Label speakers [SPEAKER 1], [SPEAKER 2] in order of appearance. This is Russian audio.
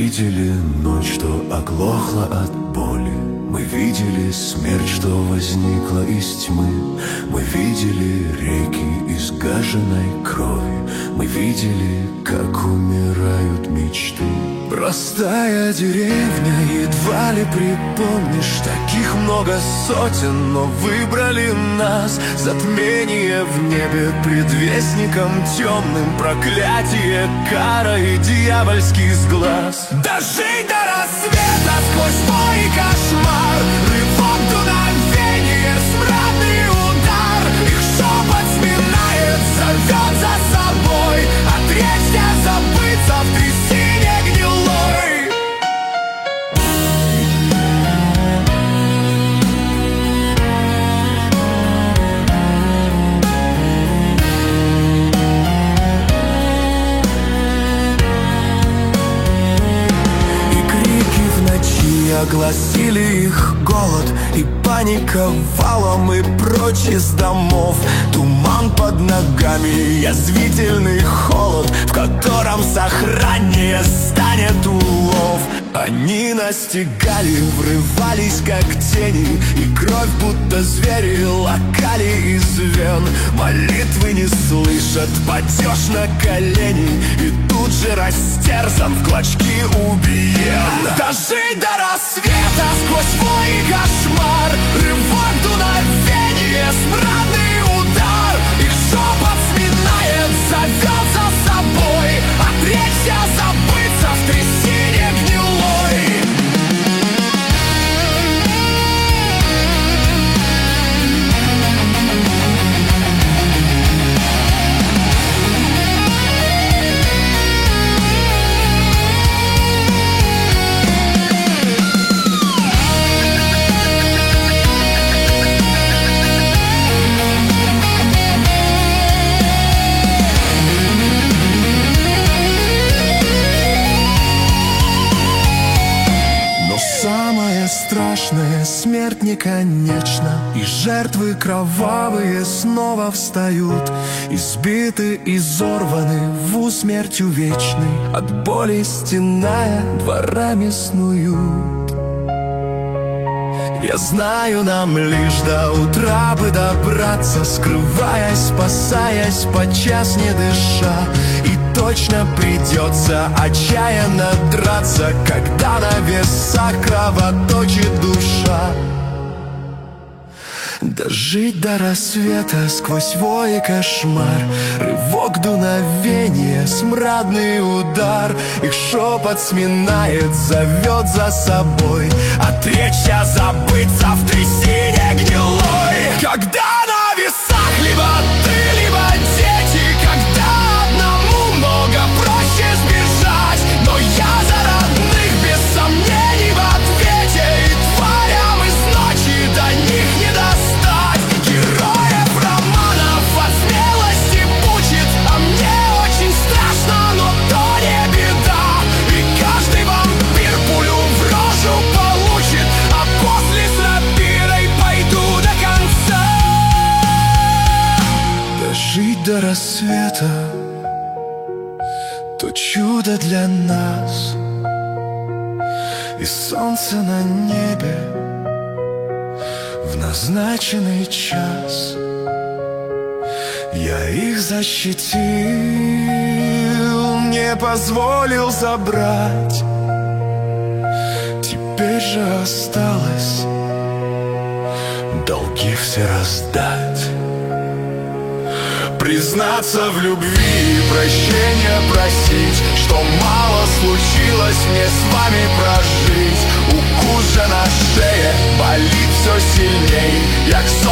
[SPEAKER 1] видели ночь, что оглохла от боли. Мы видели смерть, что возникла из тьмы. Мы видели реки изгаженной крови. Мы видели, как умирают мечты. Простая деревня, едва ли припомнишь. Таких много сотен, но выбрали нас. Затмение в небе предвестником темным. Проклятие, кара и дьявольский сглаз. Дожить до рассвета сквозь бой и кошмар. Рывок, дуновение, смрадный удар. Их шепот сминает, зовет за собой. Отречься, забыться в трясине гнилой. И крики в ночи огласили их голод. И паника валом и прочь из домов. Туман под ногами, язвительный холод, в котором сохраннее станет улов. Они настигали, врывались как тени, и кровь будто звери лакали из вен. Молитвы не слышат, падеж на колени, и тут же растерзан, в клочки убиен. Дожить до рассвета сквозь вой и кошмар. Рывок, дуновение, смрадный удар. Их шепот сминает, зовет за собой. Отречься, забыться в трясине гнилой. Страшная смерть не конечна, и жертвы кровавые снова встают, избиты, изорваны в усмертью вечной, от боли стеная дворами снуют. Я знаю, нам лишь до утра бы добраться, скрываясь, спасаясь, подчас не дыша. И точно придется отчаянно драться, когда на весах кровоточит душа. Дожить до рассвета сквозь вой и кошмар. Рывок, дуновение, смрадный удар. Их шепот сминает, зовет за собой. Отречься, забыться в трясине гнилой. Когда на весах либо ты, либо дети, когда одному много проще сбежать. Но я за родных без сомнений в ответе. И тварям из ночи до них не достать. Героев романов от смелости мучит, а мне очень страшно, но то не беда. И каждый вампир пулю в рожу получит, а после с рапирой пойду до конца. Дожить до рассвета — то чудо для нас. И солнце на небе в назначенный час. Я их защитил, не позволил забрать. Теперь же осталось долги все раздать. Признаться в любви и прощения просить, что мало случилось мне с вами прожить. Укус же на шее болит все сильней. Я к